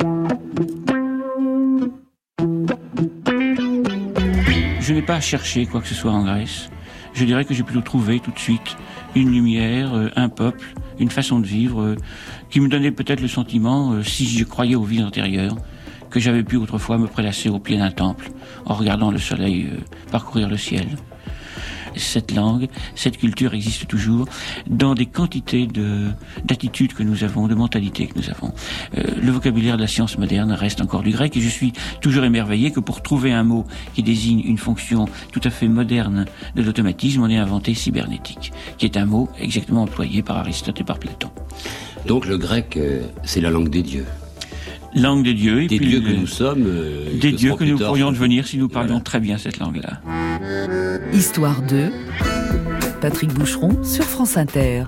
Je n'ai pas cherché quoi que ce soit en Grèce. Je dirais que j'ai plutôt trouvé tout de suite une lumière, un peuple, une façon de vivre qui me donnait peut-être le sentiment, si je croyais aux vies antérieures, que j'avais pu autrefois me prélasser au pied d'un temple en regardant le soleil parcourir le ciel. Cette langue, cette culture existe toujours dans des quantités d'attitudes que nous avons, de mentalités que nous avons. Le vocabulaire de la science moderne reste encore du grec et je suis toujours émerveillé que pour trouver un mot qui désigne une fonction tout à fait moderne de l'automatisme, on ait inventé cybernétique, qui est un mot exactement employé par Aristote et par Platon. Donc le grec, c'est la langue des dieux. Langue des dieux. Et des puis dieux que nous sommes. Des dieux que nous pourrions devenir si nous parlions très bien cette langue-là. Histoire 2, Patrick Boucheron sur France Inter.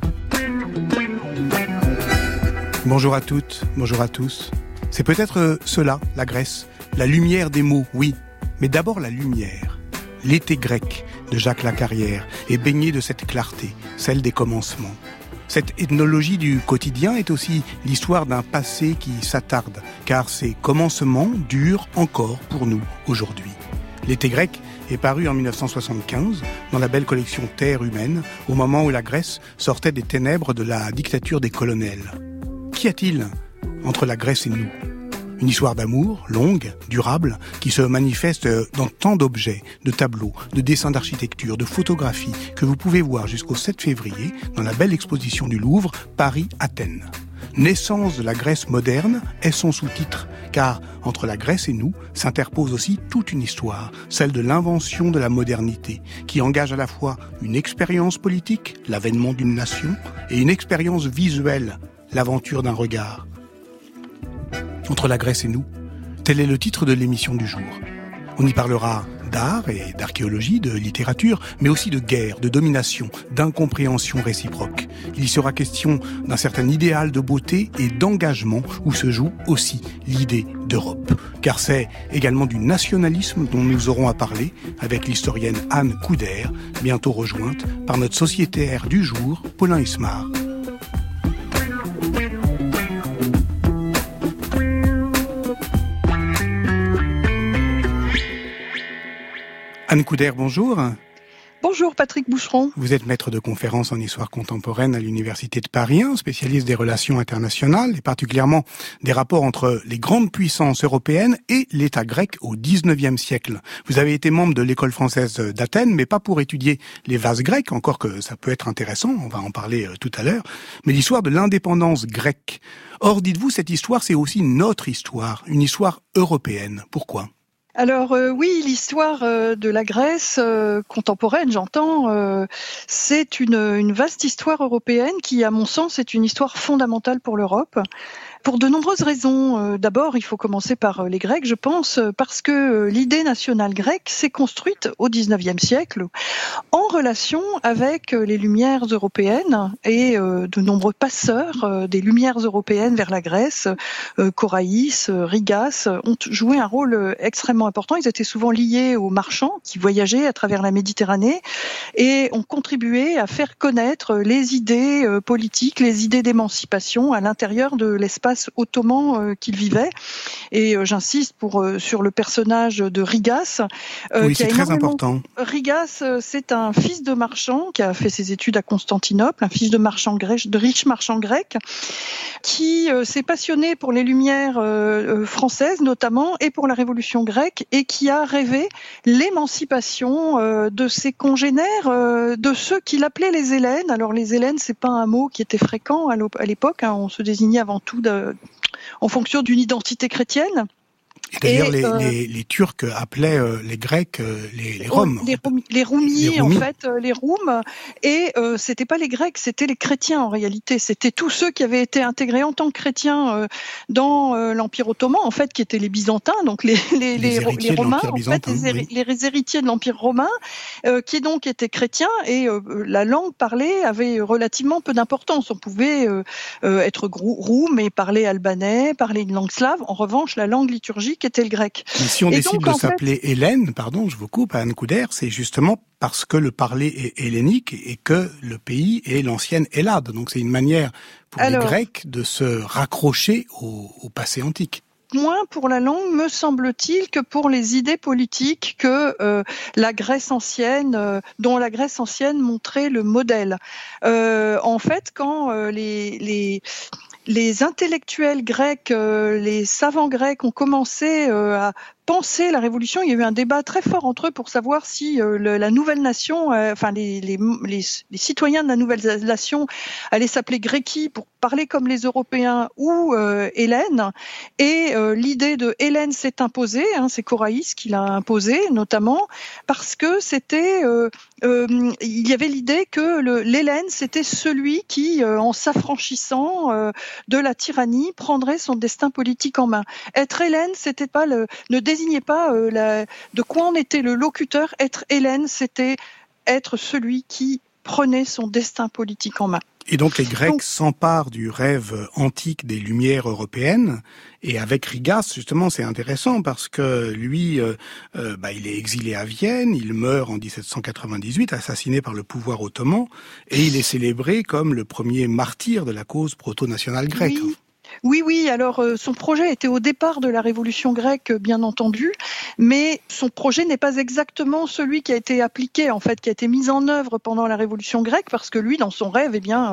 Bonjour à toutes, bonjour à tous. C'est peut-être cela, la Grèce. La lumière des mots, oui. Mais d'abord la lumière. L'été grec de Jacques Lacarrière est baigné de cette clarté, celle des commencements. Cette ethnologie du quotidien est aussi l'histoire d'un passé qui s'attarde, car ces commencements durent encore pour nous aujourd'hui. L'été grec est paru en 1975 dans la belle collection Terre humaine, au moment où la Grèce sortait des ténèbres de la dictature des colonels. Qu'y a-t-il entre la Grèce et nous ? Une histoire d'amour, longue, durable, qui se manifeste dans tant d'objets, de tableaux, de dessins d'architecture, de photographies, que vous pouvez voir jusqu'au 7 février dans la belle exposition du Louvre, Paris-Athènes. Naissance de la Grèce moderne est son sous-titre, car entre la Grèce et nous s'interpose aussi toute une histoire, celle de l'invention de la modernité, qui engage à la fois une expérience politique, l'avènement d'une nation, et une expérience visuelle, l'aventure d'un regard. Entre la Grèce et nous, tel est le titre de l'émission du jour. On y parlera d'art et d'archéologie, de littérature, mais aussi de guerre, de domination, d'incompréhension réciproque. Il y sera question d'un certain idéal de beauté et d'engagement où se joue aussi l'idée d'Europe. Car c'est également du nationalisme dont nous aurons à parler avec l'historienne Anne Couder, bientôt rejointe par notre sociétaire du jour, Paulin Ismar. Anne Couder, bonjour. Bonjour Patrick Boucheron. Vous êtes maître de conférences en histoire contemporaine à l'Université de Paris 1, spécialiste des relations internationales et particulièrement des rapports entre les grandes puissances européennes et l'État grec au XIXe siècle. Vous avez été membre de l'école française d'Athènes, mais pas pour étudier les vases grecs, encore que ça peut être intéressant, on va en parler tout à l'heure, mais l'histoire de l'indépendance grecque. Or, dites-vous, cette histoire, c'est aussi notre histoire, une histoire européenne. Pourquoi ? Alors oui, l'histoire de la Grèce contemporaine, j'entends, c'est une vaste histoire européenne qui, à mon sens, est une histoire fondamentale pour l'Europe. Pour de nombreuses raisons. D'abord, il faut commencer par les Grecs, je pense, parce que l'idée nationale grecque s'est construite au XIXe siècle en relation avec les Lumières européennes et de nombreux passeurs des Lumières européennes vers la Grèce. Coraïs, Rigas ont joué un rôle extrêmement important. Ils étaient souvent liés aux marchands qui voyageaient à travers la Méditerranée et ont contribué à faire connaître les idées politiques, les idées d'émancipation à l'intérieur de l'espace ottoman qu'il vivait. Et j'insiste sur le personnage de Rigas. Oui, c'est très important. Rigas, c'est un fils de marchand qui a fait ses études à Constantinople, un fils de marchand grec, de riches marchands grecs, qui s'est passionné pour les Lumières françaises notamment et pour la Révolution grecque et qui a rêvé l'émancipation de ses congénères, de ceux qu'il appelait les Hellènes. Alors les Hellènes, c'est pas un mot qui était fréquent à l'époque, hein, on se désignait avant tout en fonction d'une identité chrétienne. Et d'ailleurs, les Turcs appelaient les Grecs les Roms. Les Roumis, en fait, les Roums. Et c'était pas les Grecs, c'était les chrétiens en réalité. C'était tous ceux qui avaient été intégrés en tant que chrétiens dans l'Empire ottoman, en fait, qui étaient les Byzantins, donc les Romains, en fait, les héritiers de l'Empire romain, qui donc étaient chrétiens. Et la langue parlée avait relativement peu d'importance. On pouvait être roum et parler albanais, parler une langue slave. En revanche, la langue liturgique était le grec. Mais si on décide de s'appeler Hélène, pardon, je vous coupe, Anne Couder, c'est justement parce que le parler est hellénique et que le pays est l'ancienne Hellade. Donc c'est une manière pour les Grecs de se raccrocher au passé antique. moins pour la langue, me semble-t-il, que pour les idées politiques que la Grèce ancienne, dont la Grèce ancienne montrait le modèle. En fait, quand les intellectuels grecs, les savants grecs ont commencé à penser la révolution, il y a eu un débat très fort entre eux pour savoir si la nouvelle nation, les citoyens de la nouvelle nation allaient s'appeler Gréki pour parler comme les Européens ou Hélène. Et l'idée de Hélène s'est imposée, c'est Koraïs qui l'a imposée notamment, parce que c'était il y avait l'idée que l'Hélène c'était celui qui, en s'affranchissant de la tyrannie, prendrait son destin politique en main. Être Hélène, c'était pas ne désignait pas de quoi en était le locuteur. Être Hélène, c'était être celui qui prenait son destin politique en main. Et donc les Grecs s'emparent du rêve antique des Lumières européennes, et avec Rigas, justement, c'est intéressant parce que lui, il est exilé à Vienne, il meurt en 1798, assassiné par le pouvoir ottoman, et il est célébré comme le premier martyr de la cause proto-nationale grecque. Oui, alors son projet était au départ de la révolution grecque, bien entendu, mais son projet n'est pas exactement celui qui a été appliqué, en fait, qui a été mis en œuvre pendant la révolution grecque, parce que lui, dans son rêve,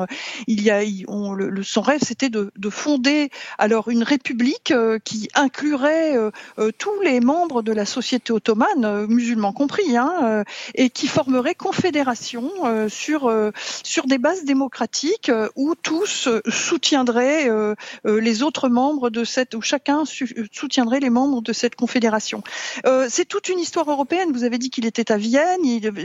son rêve, c'était de fonder alors une république qui inclurait tous les membres de la société ottomane, musulmans compris, et qui formerait confédération sur des bases démocratiques où tous soutiendraient les autres membres où chacun soutiendrait les membres de cette confédération. C'est toute une histoire européenne. Vous avez dit qu'il était à Vienne.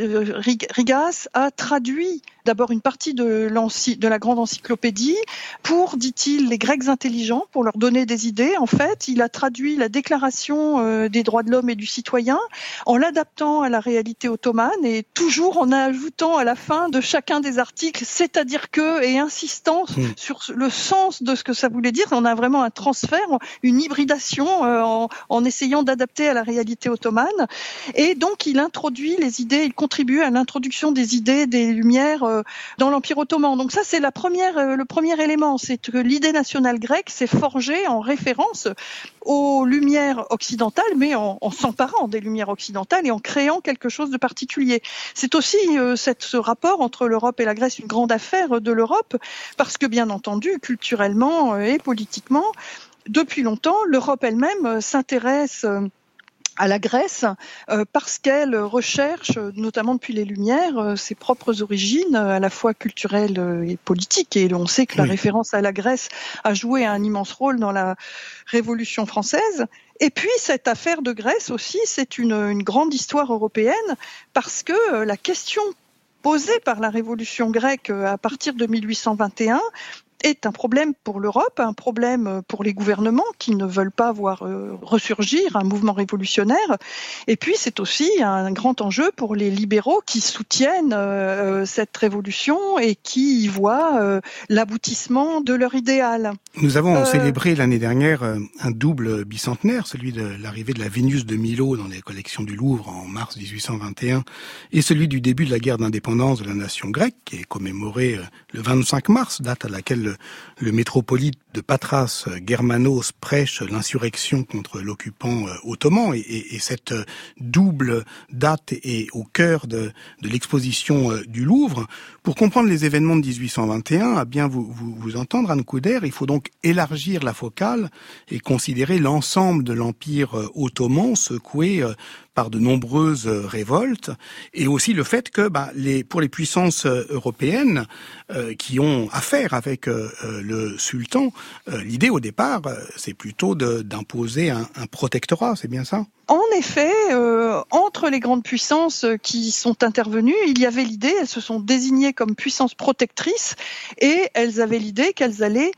Rigas a traduit d'abord une partie de la grande encyclopédie pour, dit-il, les Grecs intelligents, pour leur donner des idées. En fait, il a traduit la déclaration des droits de l'homme et du citoyen en l'adaptant à la réalité ottomane et toujours en ajoutant à la fin de chacun des articles, c'est-à-dire que, et insistant sur le sens de ce que ça voulait dire. On a vraiment un transfert, une hybridation en essayant d'adapter à la réalité ottomane. Et donc, il introduit les idées, il contribue à l'introduction des idées des Lumières dans l'Empire ottoman. Donc ça, c'est le premier élément, c'est que l'idée nationale grecque s'est forgée en référence aux Lumières occidentales, mais en s'emparant des Lumières occidentales et en créant quelque chose de particulier. C'est aussi ce rapport entre l'Europe et la Grèce une grande affaire de l'Europe, parce que bien entendu, culturellement et politiquement, depuis longtemps, l'Europe elle-même s'intéresse à la Grèce parce qu'elle recherche, notamment depuis les Lumières, ses propres origines, à la fois culturelles et politiques. Et on sait que la référence à la Grèce a joué un immense rôle dans la Révolution française. Et puis cette affaire de Grèce aussi, c'est une grande histoire européenne parce que la question posée par la Révolution grecque à partir de 1821 est un problème pour l'Europe, un problème pour les gouvernements qui ne veulent pas voir ressurgir un mouvement révolutionnaire. Et puis c'est aussi un grand enjeu pour les libéraux qui soutiennent cette révolution et qui y voient l'aboutissement de leur idéal. Nous avons célébré l'année dernière un double bicentenaire, celui de l'arrivée de la Vénus de Milo dans les collections du Louvre en mars 1821 et celui du début de la guerre d'indépendance de la nation grecque qui est commémoré le 25 mars, date à laquelle le métropolite de Patras, Germanos, prêche l'insurrection contre l'occupant ottoman et cette double date est au cœur de l'exposition du Louvre. Pour comprendre les événements de 1821, à bien vous entendre, Anne Couder, il faut donc élargir la focale et considérer l'ensemble de l'Empire ottoman secoué par de nombreuses révoltes et aussi le fait que pour les puissances européennes qui ont affaire avec le sultan, l'idée au départ c'est plutôt d'imposer un protectorat, c'est bien ça ? En effet, entre les grandes puissances qui sont intervenues, il y avait l'idée, elles se sont désignées comme puissances protectrices et elles avaient l'idée qu'elles allaient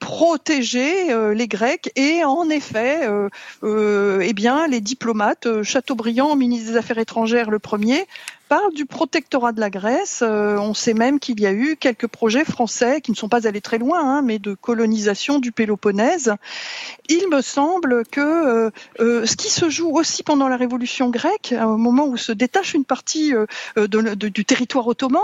protéger les Grecs et en effet les diplomates, Chateaubriand, ministre des Affaires étrangères le premier, parle du protectorat de la Grèce. On sait même qu'il y a eu quelques projets français qui ne sont pas allés très loin, mais de colonisation du Péloponnèse. Il me semble que ce qui se joue aussi pendant la Révolution grecque, au moment où se détache une partie du territoire ottoman,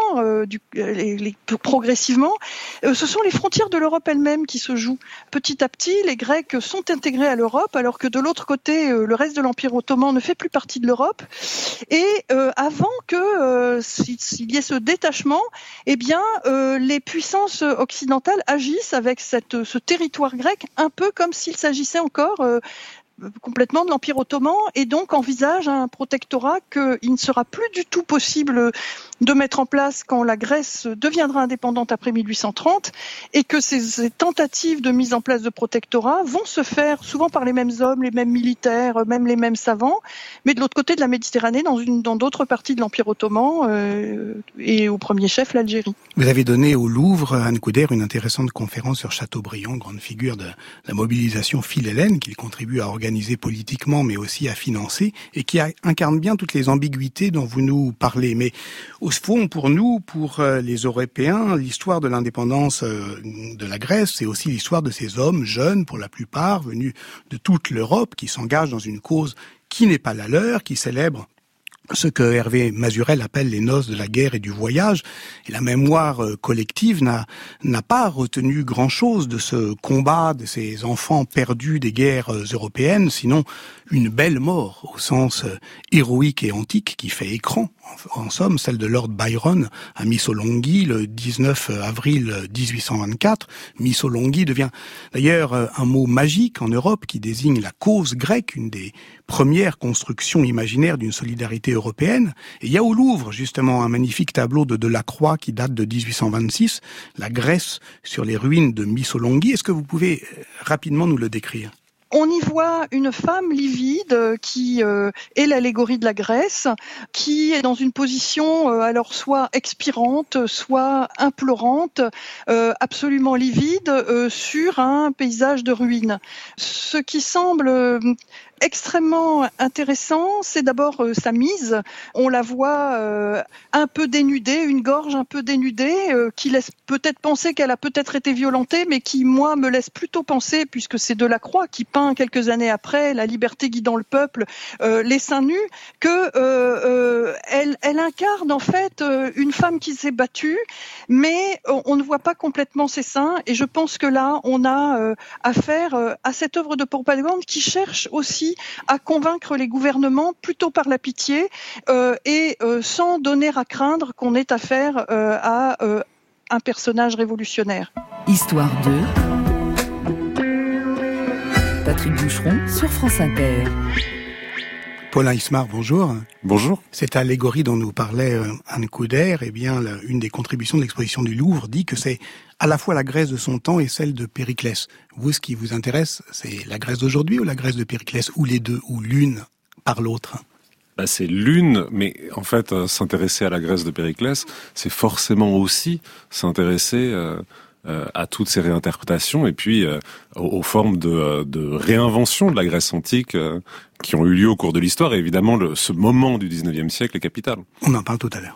progressivement, ce sont les frontières de l'Europe elle-même qui se jouent. Petit à petit, les Grecs sont intégrés à l'Europe, alors que de l'autre côté, le reste de l'Empire ottoman ne fait plus partie de l'Europe. Et avant que s'il y ait ce détachement, eh bien, les puissances occidentales agissent avec ce territoire grec un peu comme s'il s'agissait encore complètement de l'Empire ottoman, et donc envisage un protectorat qu'il ne sera plus du tout possible de mettre en place quand la Grèce deviendra indépendante après 1830, et que ces tentatives de mise en place de protectorat vont se faire souvent par les mêmes hommes, les mêmes militaires, même les mêmes savants, mais de l'autre côté de la Méditerranée, dans d'autres parties de l'Empire ottoman, et au premier chef l'Algérie. Vous avez donné au Louvre, Anne Couder, une intéressante conférence sur Chateaubriand, grande figure de la mobilisation philhellène qu'il contribue à organiser politiquement, mais aussi à financer, et qui incarne bien toutes les ambiguïtés dont vous nous parlez. Mais au fond, pour nous, pour les Européens, l'histoire de l'indépendance de la Grèce, c'est aussi l'histoire de ces hommes jeunes, pour la plupart, venus de toute l'Europe, qui s'engagent dans une cause qui n'est pas la leur, qui célèbre ce que Hervé Mazurel appelle les noces de la guerre et du voyage. Et la mémoire collective n'a pas retenu grand-chose de ce combat de ces enfants perdus des guerres européennes, sinon une belle mort au sens héroïque et antique qui fait écran, en somme, celle de Lord Byron à Missolonghi le 19 avril 1824. Missolonghi devient d'ailleurs un mot magique en Europe qui désigne la cause grecque, une des premières constructions imaginaires d'une solidarité européenne. Et il y a au Louvre, justement, un magnifique tableau de Delacroix qui date de 1826, la Grèce sur les ruines de Missolonghi. Est-ce que vous pouvez rapidement nous le décrire ? On y voit une femme livide qui est l'allégorie de la Grèce, qui est dans une position alors soit expirante, soit implorante, absolument livide, sur un paysage de ruines. Ce qui semble extrêmement intéressant, c'est d'abord sa mise. On la voit un peu dénudée, une gorge un peu dénudée, qui laisse peut-être penser qu'elle a peut-être été violentée, mais qui, moi, me laisse plutôt penser, puisque c'est Delacroix qui peint quelques années après, La liberté guidant le peuple, les seins nus, que elle incarne en fait une femme qui s'est battue, mais on ne voit pas complètement ses seins, et je pense que là, on a affaire à cette œuvre de propagande qui cherche aussi à convaincre les gouvernements plutôt par la pitié et sans donner à craindre qu'on ait affaire à un personnage révolutionnaire. Histoire 2. Patrick Boucheron sur France Inter. Paulin Ismar, bonjour. Bonjour. Cette allégorie dont nous parlait Anne Couder, eh bien, une des contributions de l'exposition du Louvre dit que c'est à la fois la Grèce de son temps et celle de Périclès. Vous, ce qui vous intéresse, c'est la Grèce d'aujourd'hui ou la Grèce de Périclès, ou les deux, ou l'une par l'autre? C'est l'une, mais en fait, s'intéresser à la Grèce de Périclès, c'est forcément aussi s'intéresser à toutes ces réinterprétations et puis aux formes de réinvention de la Grèce antique qui ont eu lieu au cours de l'histoire. Et évidemment, ce moment du 19e siècle est capital. On en parle tout à l'heure.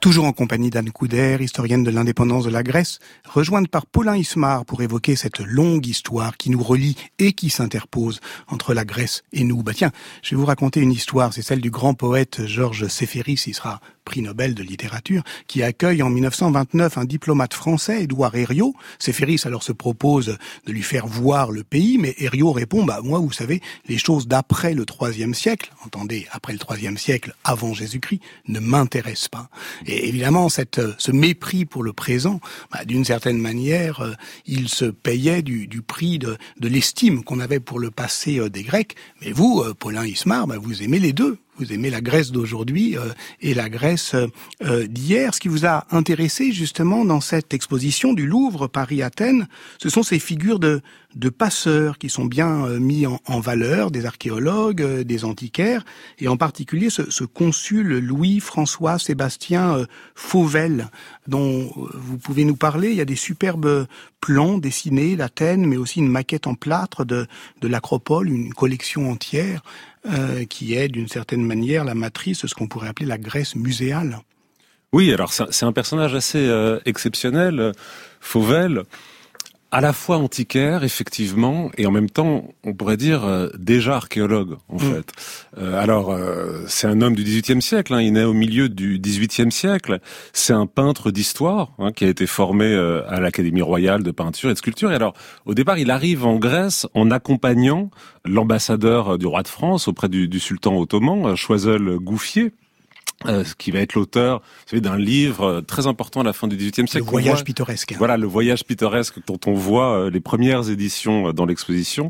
Toujours en compagnie d'Anne Couder, historienne de l'indépendance de la Grèce, rejointe par Paulin Ismar pour évoquer cette longue histoire qui nous relie et qui s'interpose entre la Grèce et nous. Tiens, je vais vous raconter une histoire, c'est celle du grand poète Georges Séféris, il sera prix Nobel de littérature, qui accueille en 1929 un diplomate français, Édouard Herriot. Séféris alors se propose de lui faire voir le pays, mais Herriot répond, moi, vous savez, les choses d'après le IIIe siècle, entendez, après le IIIe siècle, avant Jésus-Christ, ne m'intéressent pas. Et évidemment, ce mépris pour le présent, d'une certaine manière, il se payait du prix de l'estime qu'on avait pour le passé des Grecs. Mais vous, Paulin Ismar, vous aimez les deux. Vous aimez la Grèce d'aujourd'hui et la Grèce d'hier. Ce qui vous a intéressé justement dans cette exposition du Louvre Paris-Athènes, ce sont ces figures de passeurs qui sont bien mis en valeur, des archéologues, des antiquaires, et en particulier ce consul Louis-François Sébastien Fauvel, dont vous pouvez nous parler. Il y a des superbes plans dessinés d'Athènes, mais aussi une maquette en plâtre de l'Acropole, une collection entière. Qui est d'une certaine manière la matrice de ce qu'on pourrait appeler la Grèce muséale. Oui, alors c'est un personnage assez exceptionnel, Fauvel, à la fois antiquaire, effectivement, et en même temps, on pourrait dire déjà archéologue, en fait. Alors, c'est un homme du XVIIIe siècle, il naît au milieu du XVIIIe siècle. C'est un peintre d'histoire qui a été formé à l'Académie royale de peinture et de sculpture. Et alors, au départ, il arrive en Grèce en accompagnant l'ambassadeur du roi de France auprès du sultan ottoman, Choiseul-Gouffier. Qui va être l'auteur, vous savez, d'un livre très important à la fin du XVIIIe siècle. Le voyage pittoresque. Voilà, le voyage pittoresque dont on voit les premières éditions dans l'exposition.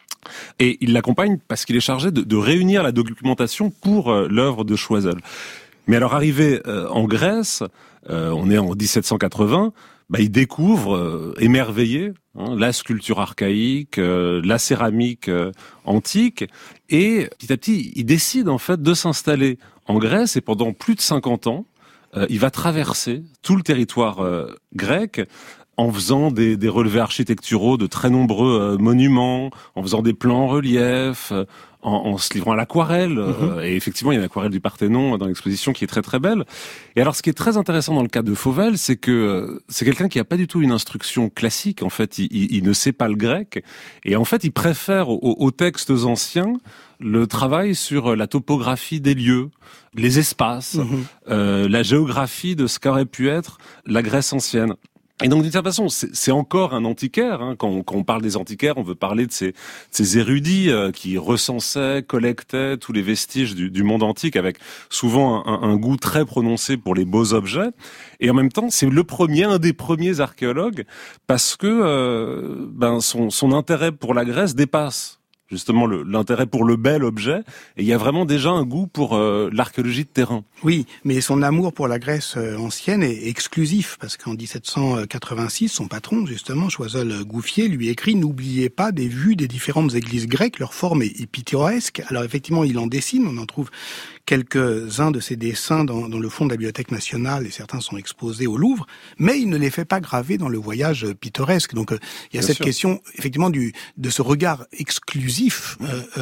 Et il l'accompagne parce qu'il est chargé de réunir la documentation pour l'œuvre de Choiseul. Mais alors, arrivé en Grèce, on est en 1780, il découvre, émerveillé, la sculpture archaïque, la céramique antique, et petit à petit, il décide en fait de s'installer en Grèce, et pendant plus de 50 ans, il va traverser tout le territoire grec en faisant des relevés architecturaux de très nombreux monuments, en faisant des plans en relief, en se livrant à l'aquarelle. Et effectivement, il y a l'aquarelle du Parthénon dans l'exposition qui est très très belle. Et alors, ce qui est très intéressant dans le cas de Fauvel, c'est que c'est quelqu'un qui n'a pas du tout une instruction classique. En fait, il ne sait pas le grec. Et en fait, il préfère aux textes anciens le travail sur la topographie des lieux, les espaces, la géographie de ce qu'aurait pu être la Grèce ancienne. Et donc, d'une certaine façon, c'est encore un antiquaire. Quand on parle des antiquaires, on veut parler de ces érudits qui recensaient, collectaient tous les vestiges du monde antique avec souvent un goût très prononcé pour les beaux objets. Et en même temps, c'est un des premiers archéologues parce que son intérêt pour la Grèce dépasse justement l'intérêt pour le bel objet, et il y a vraiment déjà un goût pour l'archéologie de terrain. Oui, mais son amour pour la Grèce ancienne est exclusif, parce qu'en 1786, son patron, justement, Choiseul-Gouffier, lui écrit « N'oubliez pas des vues des différentes églises grecques, leur forme est pittoresque ». Alors effectivement, il en dessine, on en trouve quelques-uns de ses dessins dans le fond de la Bibliothèque nationale, et certains sont exposés au Louvre, mais il ne les fait pas graver dans le voyage pittoresque. Donc il y a cette question, effectivement, de ce regard exclusif.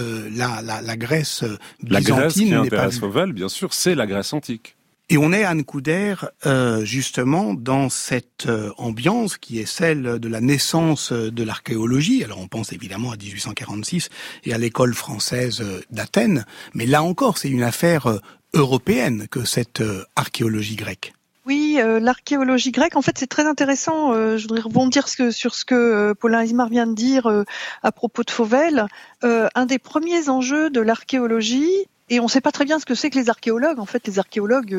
La Grèce byzantine la Grèce qui n'est pas intéresse Fauvel, bien sûr, c'est la Grèce antique. Et on est, Anne Couder, justement dans cette ambiance qui est celle de la naissance de l'archéologie. Alors on pense évidemment à 1846 et à l'école française d'Athènes, mais là encore c'est une affaire européenne que cette archéologie grecque. Oui, l'archéologie grecque, en fait, c'est très intéressant. Je voudrais rebondir sur ce que Paulin Ismar vient de dire à propos de Fauvel. Un des premiers enjeux de l'archéologie, et on ne sait pas très bien ce que c'est que les archéologues. En fait, les archéologues,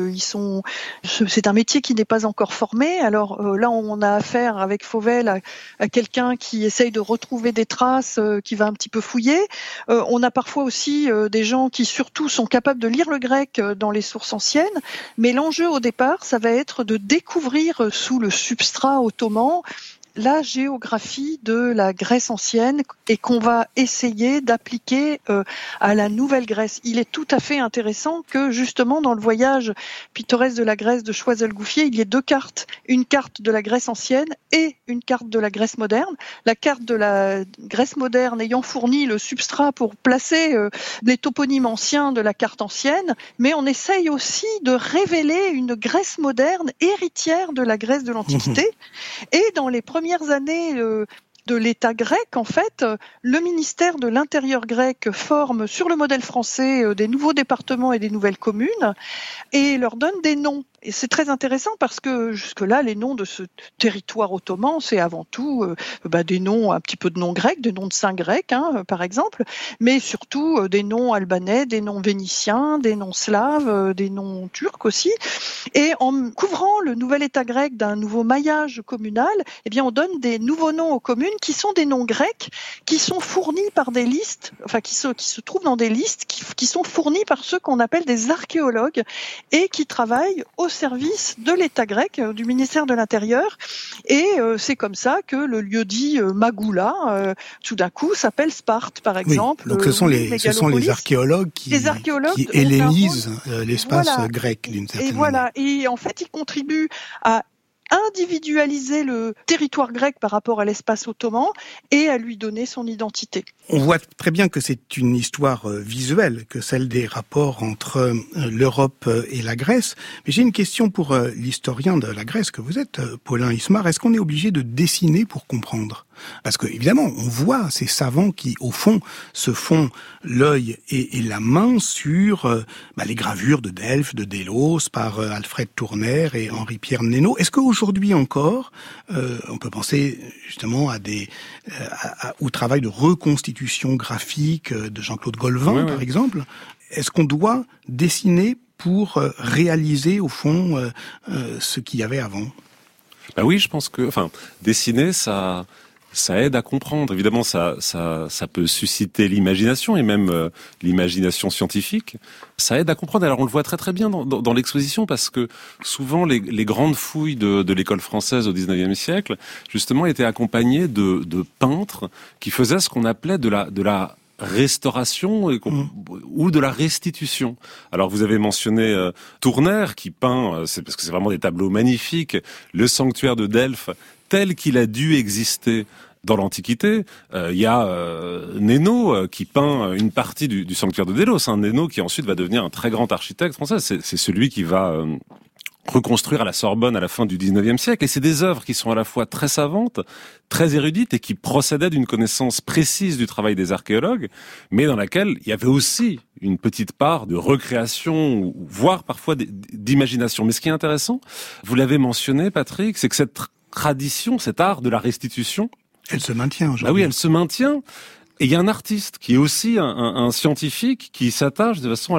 c'est un métier qui n'est pas encore formé. Alors là, on a affaire avec Fauvel à quelqu'un qui essaye de retrouver des traces, qui va un petit peu fouiller. On a parfois aussi des gens qui surtout sont capables de lire le grec dans les sources anciennes. Mais l'enjeu au départ, ça va être de découvrir sous le substrat ottoman la géographie de la Grèce ancienne et qu'on va essayer d'appliquer à la nouvelle Grèce. Il est tout à fait intéressant que justement dans le voyage pittoresque de la Grèce de Choiseul-Gouffier, il y ait deux cartes, une carte de la Grèce ancienne et une carte de la Grèce moderne. La carte de la Grèce moderne ayant fourni le substrat pour placer les toponymes anciens de la carte ancienne, mais on essaye aussi de révéler une Grèce moderne héritière de la Grèce de l'Antiquité. Et dans les premières années de l'État grec, en fait, le ministère de l'Intérieur grec forme, sur le modèle français, des nouveaux départements et des nouvelles communes et leur donne des noms. Et c'est très intéressant parce que jusque-là, les noms de ce territoire ottoman, c'est avant tout des noms, un petit peu de noms grecs, des noms de saints grecs, par exemple, mais surtout des noms albanais, des noms vénitiens, des noms slaves, des noms turcs aussi. Et en couvrant le nouvel État grec d'un nouveau maillage communal, eh bien, on donne des nouveaux noms aux communes qui sont des noms grecs, qui sont fournis par des listes, enfin qui se trouvent dans des listes qui sont fournis par ceux qu'on appelle des archéologues et qui travaillent au service de l'État grec, du ministère de l'Intérieur. Et c'est comme ça que le lieu-dit Magoula, tout d'un coup, s'appelle Sparte, par exemple. Oui, donc ce sont les archéologues qui hellénisent l'espace grec, d'une certaine manière. Et en fait, ils contribuent à individualiser le territoire grec par rapport à l'espace ottoman et à lui donner son identité. On voit très bien que c'est une histoire visuelle, que celle des rapports entre l'Europe et la Grèce. Mais j'ai une question pour l'historien de la Grèce que vous êtes, Paulin Ismar. Est-ce qu'on est obligé de dessiner pour comprendre ? Parce que évidemment, on voit ces savants qui, au fond, se font l'œil et la main sur les gravures de Delphes, de Délos, par Alfred Tourner et Henri-Pierre Nénaud. Est-ce qu'aujourd'hui encore, on peut penser justement au travail de reconstitution graphique de Jean-Claude Golvin, par exemple. Est-ce qu'on doit dessiner pour réaliser, au fond, ce qu'il y avait avant ? Oui, je pense que, dessiner, ça aide à comprendre. Évidemment, ça peut susciter l'imagination et même l'imagination scientifique. Ça aide à comprendre. Alors, on le voit très très bien dans l'exposition parce que souvent les grandes fouilles de l'école française au XIXe siècle, justement, étaient accompagnées de peintres qui faisaient ce qu'on appelait de la restauration ou de la restitution. Alors vous avez mentionné Tourner qui peint, c'est parce que c'est vraiment des tableaux magnifiques, le sanctuaire de Delphes tel qu'il a dû exister dans l'Antiquité. Il y a Nénaud qui peint une partie du sanctuaire de Délos. Nénaud qui ensuite va devenir un très grand architecte français. C'est celui qui va reconstruire à la Sorbonne à la fin du XIXe siècle. Et c'est des œuvres qui sont à la fois très savantes, très érudites et qui procédaient d'une connaissance précise du travail des archéologues, mais dans laquelle il y avait aussi une petite part de recréation, voire parfois d'imagination. Mais ce qui est intéressant, vous l'avez mentionné, Patrick, c'est que cette tradition, cet art de la restitution, elle se maintient aujourd'hui. Oui, elle se maintient. Et il y a un artiste qui est aussi un scientifique qui s'attache de façon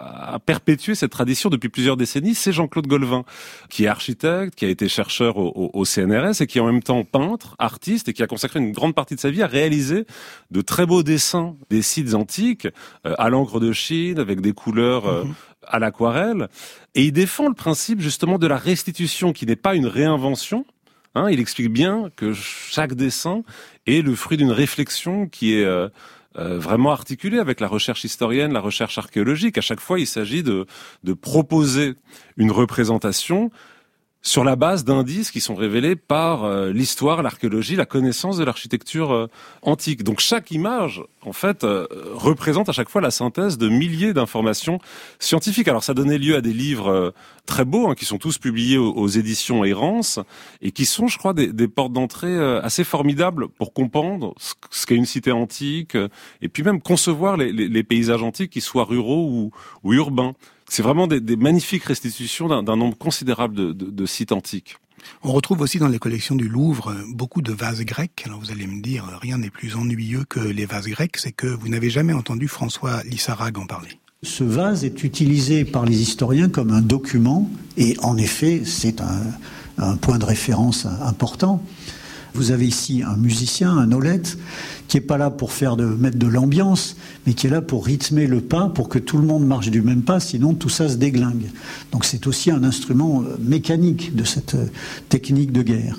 à perpétuer cette tradition depuis plusieurs décennies. C'est Jean-Claude Golvin, qui est architecte, qui a été chercheur au CNRS et qui est en même temps peintre, artiste et qui a consacré une grande partie de sa vie à réaliser de très beaux dessins des sites antiques à l'encre de Chine avec des couleurs à l'aquarelle. Et il défend le principe justement de la restitution qui n'est pas une réinvention. Il explique bien que chaque dessin est le fruit d'une réflexion qui est vraiment articulée avec la recherche historienne, la recherche archéologique. À chaque fois, il s'agit de proposer une représentation sur la base d'indices qui sont révélés par l'histoire, l'archéologie, la connaissance de l'architecture antique. Donc chaque image, en fait, représente à chaque fois la synthèse de milliers d'informations scientifiques. Alors ça donnait lieu à des livres très beaux, qui sont tous publiés aux éditions Errance, et qui sont, je crois, des portes d'entrée assez formidables pour comprendre ce qu'est une cité antique, et puis même concevoir les paysages antiques, qu'ils soient ruraux ou urbains. C'est vraiment des magnifiques restitutions d'un nombre considérable de sites antiques. On retrouve aussi dans les collections du Louvre beaucoup de vases grecs. Alors vous allez me dire, rien n'est plus ennuyeux que les vases grecs, c'est que vous n'avez jamais entendu François Lissarag en parler. Ce vase est utilisé par les historiens comme un document, et en effet, c'est un point de référence important. Vous avez ici un musicien, un aulette, qui n'est pas là pour mettre de l'ambiance, mais qui est là pour rythmer le pas, pour que tout le monde marche du même pas, sinon tout ça se déglingue. Donc c'est aussi un instrument mécanique de cette technique de guerre.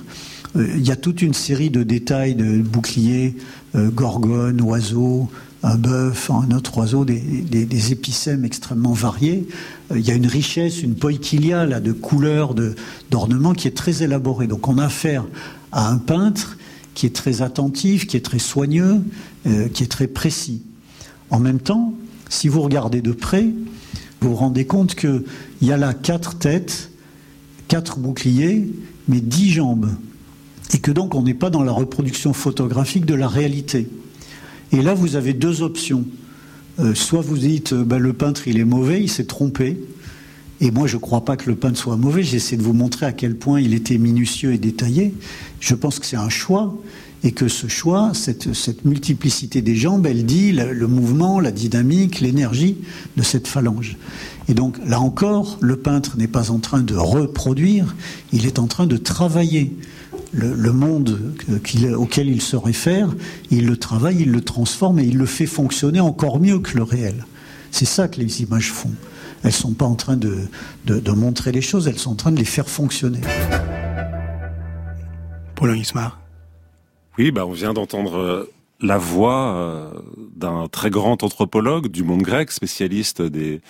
Il y a toute une série de détails, de boucliers, gorgones, oiseaux, un bœuf, un autre oiseau, des épicèmes extrêmement variés. Il y a une richesse, une poikilia là, de couleurs, d'ornements qui est très élaborée. Donc on a affaire à un peintre qui est très attentif, qui est très soigneux, qui est très précis. En même temps, si vous regardez de près, vous vous rendez compte qu'il y a là 4 têtes, 4 boucliers, mais 10 jambes. Et que donc on n'est pas dans la reproduction photographique de la réalité. Et là, vous avez 2 options. Soit vous dites, le peintre, il est mauvais, il s'est trompé. Et moi, je ne crois pas que le peintre soit mauvais. J'essaie de vous montrer à quel point il était minutieux et détaillé. Je pense que c'est un choix. Et que ce choix, cette multiplicité des jambes, elle dit le mouvement, la dynamique, l'énergie de cette phalange. Et donc, là encore, le peintre n'est pas en train de reproduire, il est en train de travailler. Le monde auquel il se réfère, il le travaille, il le transforme et il le fait fonctionner encore mieux que le réel. C'est ça que les images font. Elles ne sont pas en train de montrer les choses, elles sont en train de les faire fonctionner. Paulin Ismar. Oui, on vient d'entendre la voix d'un très grand anthropologue du monde grec, spécialiste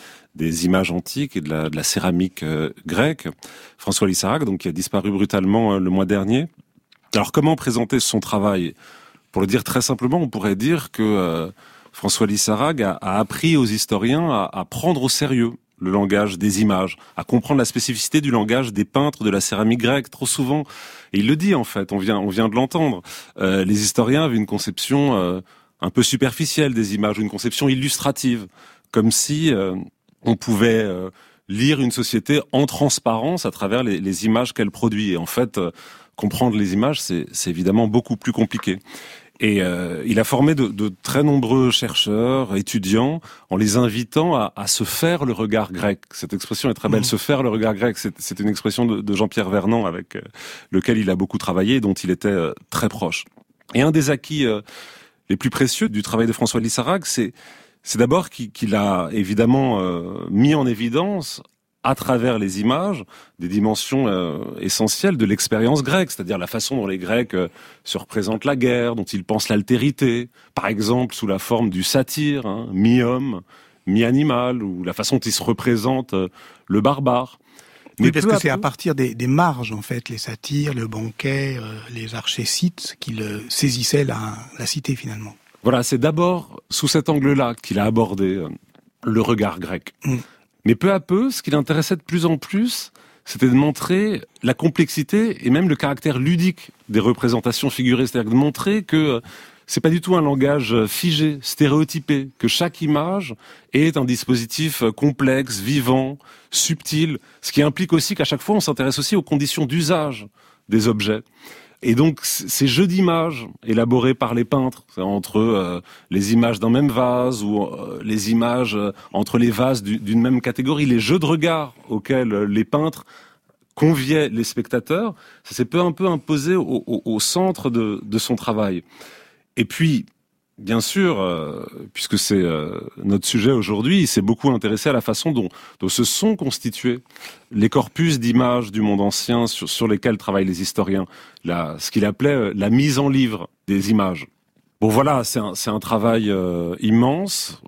des images antiques et de la céramique grecque, François Lissarag, donc qui a disparu brutalement le mois dernier. Alors comment présenter son travail ? Pour le dire très simplement, on pourrait dire que François Lissarag a appris aux historiens à prendre au sérieux le langage des images, à comprendre la spécificité du langage des peintres de la céramique grecque. Trop souvent, et il le dit en fait, on vient de l'entendre, les historiens avaient une conception un peu superficielle des images, une conception illustrative, comme si on pouvait lire une société en transparence à travers les images qu'elle produit. Et en fait, comprendre les images, c'est évidemment beaucoup plus compliqué. Et il a formé de très nombreux chercheurs, étudiants, en les invitant à se faire le regard grec. Cette expression est très belle, se faire le regard grec. C'est une expression de Jean-Pierre Vernant avec lequel il a beaucoup travaillé et dont il était très proche. Et un des acquis les plus précieux du travail de François Lissarag, c'est d'abord qu'il a évidemment mis en évidence à travers les images, des dimensions essentielles de l'expérience grecque, c'est-à-dire la façon dont les Grecs se représentent la guerre, dont ils pensent l'altérité, par exemple sous la forme du satyre, mi-homme, mi-animal, ou la façon dont ils se représentent le barbare. Oui, parce que c'est à partir des marges, en fait, les satyres, le banquet, les archésites, qu'ils saisissaient la cité, finalement. Voilà, c'est d'abord sous cet angle-là qu'il a abordé le regard grec. Mais peu à peu, ce qui l'intéressait de plus en plus, c'était de montrer la complexité et même le caractère ludique des représentations figurées. C'est-à-dire de montrer que c'est pas du tout un langage figé, stéréotypé, que chaque image est un dispositif complexe, vivant, subtil, ce qui implique aussi qu'à chaque fois, on s'intéresse aussi aux conditions d'usage des objets. Et donc, ces jeux d'images élaborés par les peintres, entre les images d'un même vase ou les images entre les vases d'une même catégorie, les jeux de regard auxquels les peintres conviaient les spectateurs, ça s'est peu à peu imposé au centre de son travail. Et puis, bien sûr, puisque c'est notre sujet aujourd'hui, il s'est beaucoup intéressé à la façon dont se sont constitués les corpus d'images du monde ancien sur lesquels travaillent les historiens, ce qu'il appelait la mise en livre des images. Bon voilà, c'est un travail immense,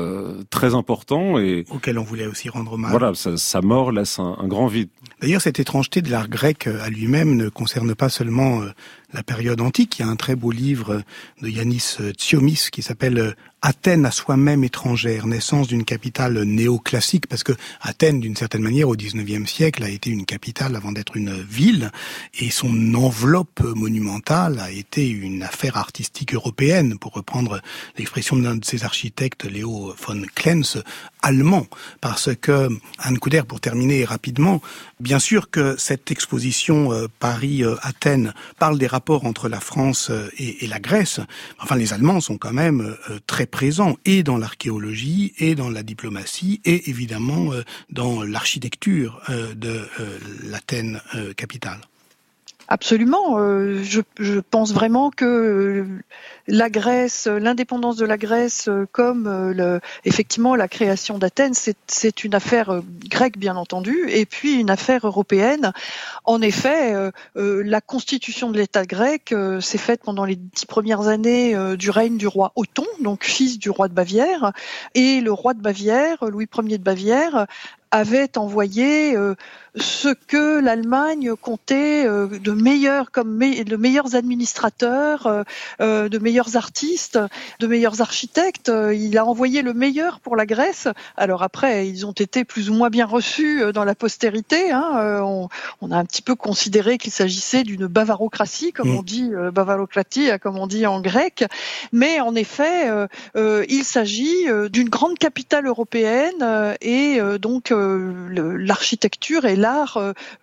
très important et auquel on voulait aussi rendre hommage. Voilà, sa mort laisse un grand vide. D'ailleurs, cette étrangeté de l'art grec à lui-même ne concerne pas seulement la période antique. Il y a un très beau livre de Yannis Tsiomis qui s'appelle Athènes à soi-même étrangère, naissance d'une capitale néoclassique, parce que Athènes, d'une certaine manière, au XIXe siècle, a été une capitale avant d'être une ville, et son enveloppe monumentale a été une affaire artistique européenne, pour reprendre l'expression d'un de ses architectes, Léo von Klenz, allemand, parce que, Anne Couder, pour terminer rapidement, bien sûr que cette exposition Paris-Athènes parle des rapports entre la France et la Grèce. Enfin, les Allemands sont quand même très présents et dans l'archéologie et dans la diplomatie et évidemment dans l'architecture de l'Athènes capitale. Absolument. Je pense vraiment que la Grèce, l'indépendance de la Grèce, comme effectivement la création d'Athènes, c'est une affaire grecque bien entendu, et puis une affaire européenne. En effet, la constitution de l'État grec s'est faite pendant les 10 premières années du règne du roi Othon, donc fils du roi de Bavière, et le roi de Bavière, Louis Ier de Bavière, avait envoyé ce que l'Allemagne comptait de meilleurs administrateurs, de meilleurs artistes, de meilleurs architectes. Il a envoyé le meilleur pour la Grèce. Alors après, ils ont été plus ou moins bien reçus dans la postérité. On a un petit peu considéré qu'il s'agissait d'une bavarocratie, comme on dit, bavarokratie, comme on dit en grec. Mais en effet, il s'agit d'une grande capitale européenne et donc l'architecture et l'art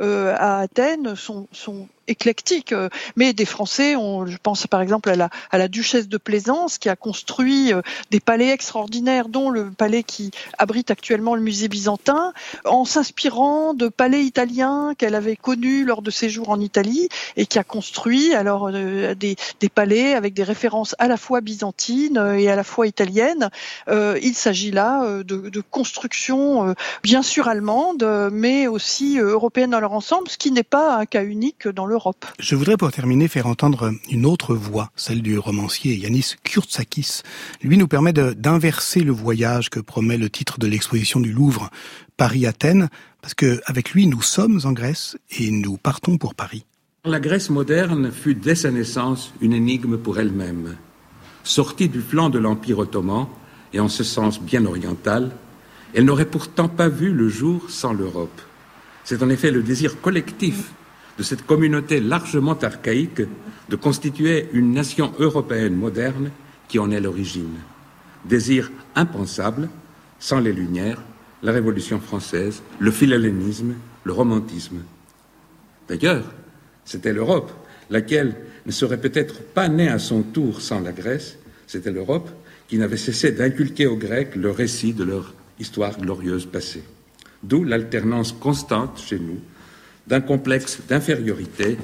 à Athènes sont éclectiques, mais des Français, je pense par exemple à la duchesse de Plaisance qui a construit des palais extraordinaires, dont le palais qui abrite actuellement le musée byzantin, en s'inspirant de palais italiens qu'elle avait connus lors de séjours en Italie, et qui a construit alors des palais avec des références à la fois byzantines et à la fois italiennes. Il s'agit là de constructions bien sûr allemandes, mais aussi européennes dans leur ensemble, ce qui n'est pas un cas unique dans l'Europe. Je voudrais pour terminer faire entendre une autre voix, celle du romancier Yannis Kurtsakis. Lui nous permet d'inverser le voyage que promet le titre de l'exposition du Louvre, Paris-Athènes, parce qu'avec lui nous sommes en Grèce et nous partons pour Paris. La Grèce moderne fut dès sa naissance une énigme pour elle-même. Sortie du flanc de l'Empire ottoman et en ce sens bien oriental, elle n'aurait pourtant pas vu le jour sans l'Europe. C'est en effet le désir collectif de cette communauté largement archaïque de constituer une nation européenne moderne qui en est l'origine. Désir impensable sans les Lumières, la Révolution française, le philhellénisme, le romantisme. D'ailleurs, c'était l'Europe, laquelle ne serait peut-être pas née à son tour sans la Grèce. C'était l'Europe qui n'avait cessé d'inculquer aux Grecs le récit de leur histoire glorieuse passée. D'où l'alternance constante chez nous d'un complexe d'infériorité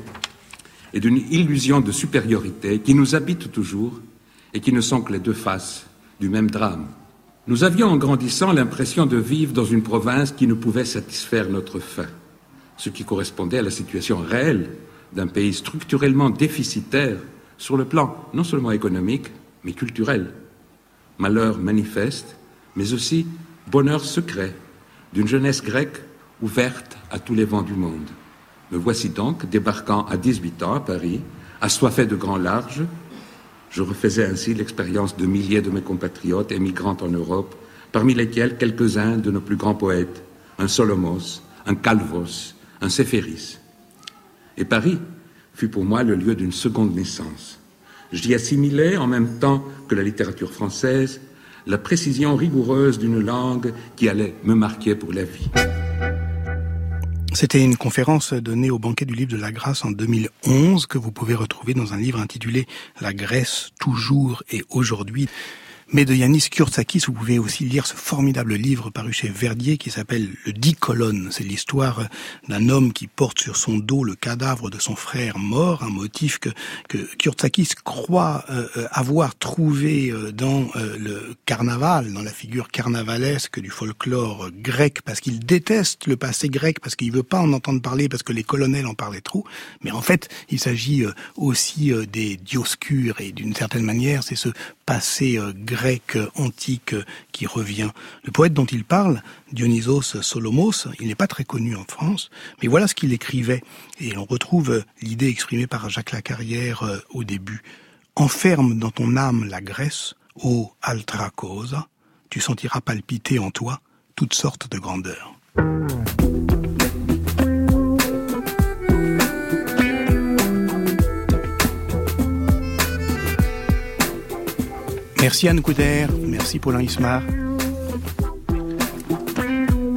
et d'une illusion de supériorité qui nous habitent toujours et qui ne sont que les deux faces du même drame. Nous avions en grandissant l'impression de vivre dans une province qui ne pouvait satisfaire notre faim, ce qui correspondait à la situation réelle d'un pays structurellement déficitaire sur le plan non seulement économique, mais culturel. Malheur manifeste, mais aussi bonheur secret d'une jeunesse grecque ouverte à tous les vents du monde. Me voici donc débarquant à 18 ans à Paris, assoiffé de grands larges. Je refaisais ainsi l'expérience de milliers de mes compatriotes émigrant en Europe, parmi lesquels quelques-uns de nos plus grands poètes, un Solomos, un Calvos, un Séphéris. Et Paris fut pour moi le lieu d'une seconde naissance. J'y assimilais, en même temps que la littérature française, la précision rigoureuse d'une langue qui allait me marquer pour la vie. C'était une conférence donnée au banquet du livre de la Grâce en 2011 que vous pouvez retrouver dans un livre intitulé « La Grèce, toujours et aujourd'hui ». Mais de Yannis Kurtsakis, vous pouvez aussi lire ce formidable livre paru chez Verdier qui s'appelle « Le 10 colonnes ». C'est l'histoire d'un homme qui porte sur son dos le cadavre de son frère mort, un motif que Kurtsakis croit avoir trouvé dans le carnaval, dans la figure carnavalesque du folklore grec, parce qu'il déteste le passé grec, parce qu'il veut pas en entendre parler, parce que les colonels en parlaient trop. Mais en fait, il s'agit aussi des Dioscures, et d'une certaine manière, c'est ce passé grec antique qui revient. Le poète dont il parle, Dionysos Solomos, il n'est pas très connu en France, mais voilà ce qu'il écrivait. Et on retrouve l'idée exprimée par Jacques Lacarrière au début. « Enferme dans ton âme la Grèce, ô altra cosa, tu sentiras palpiter en toi toutes sortes de grandeurs. » Merci Anne Couder, merci Paulin Ismar.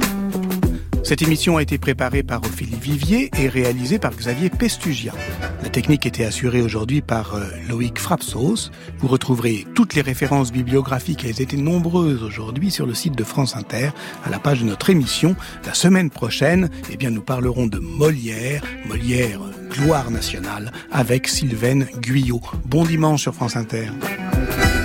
Cette émission a été préparée par Ophélie Vivier et réalisée par Xavier Pestugia. La technique était assurée aujourd'hui par Loïc Frapsos. Vous retrouverez toutes les références bibliographiques, elles étaient nombreuses aujourd'hui, sur le site de France Inter, à la page de notre émission. La semaine prochaine, nous parlerons de Molière, gloire nationale, avec Sylvaine Guyot. Bon dimanche sur France Inter.